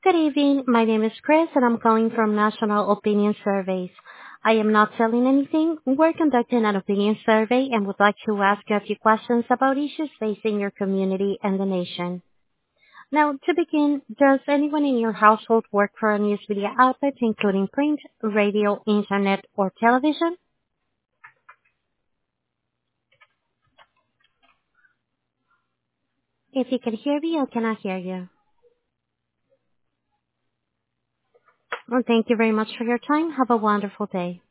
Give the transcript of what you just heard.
Good evening. My name is Chris, and I'm calling from National Opinion Surveys. I am not selling anything. We're conducting an opinion survey and would like to ask you a few questions about issues facing your community and the nation. Now, to begin, does anyone in your household work for a news media outlet, including print, radio, internet, or television? If you can hear me, I cannot hear you. Well, thank you very much for your time. Have a wonderful day.